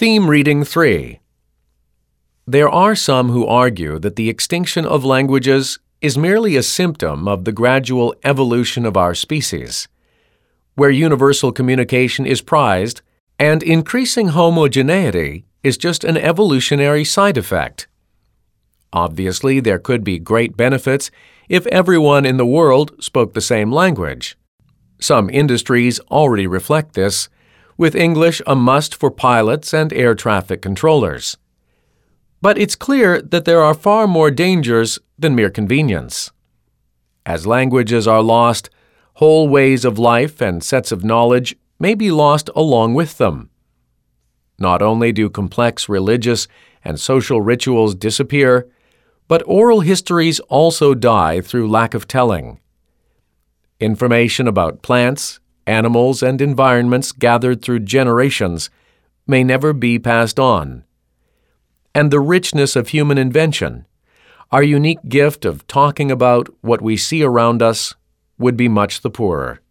Theme Reading 3. There are some who argue that the extinction of languages is merely a symptom of the gradual evolution of our species, where universal communication is prized and increasing homogeneity is just an evolutionary side effect. Obviously, there could be great benefits if everyone in the world spoke the same language. Some industries already reflect this, with English a must for pilots and air traffic controllers. But it's clear that there are far more dangers than mere convenience. As languages are lost, whole ways of life and sets of knowledge may be lost along with them. Not only do complex religious and social rituals disappear, but oral histories also die through lack of telling. Information about plants, animals, and environments gathered through generations may never be passed on. And the richness of human invention, our unique gift of talking about what we see around us, would be much the poorer.